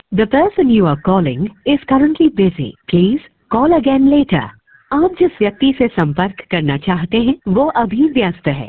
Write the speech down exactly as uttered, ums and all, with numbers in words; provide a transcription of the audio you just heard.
The person you are calling is currently busy. Please call again later. आप जिस व्यक्ति से संपर्क करना चाहते हैं वो अभी व्यस्त है,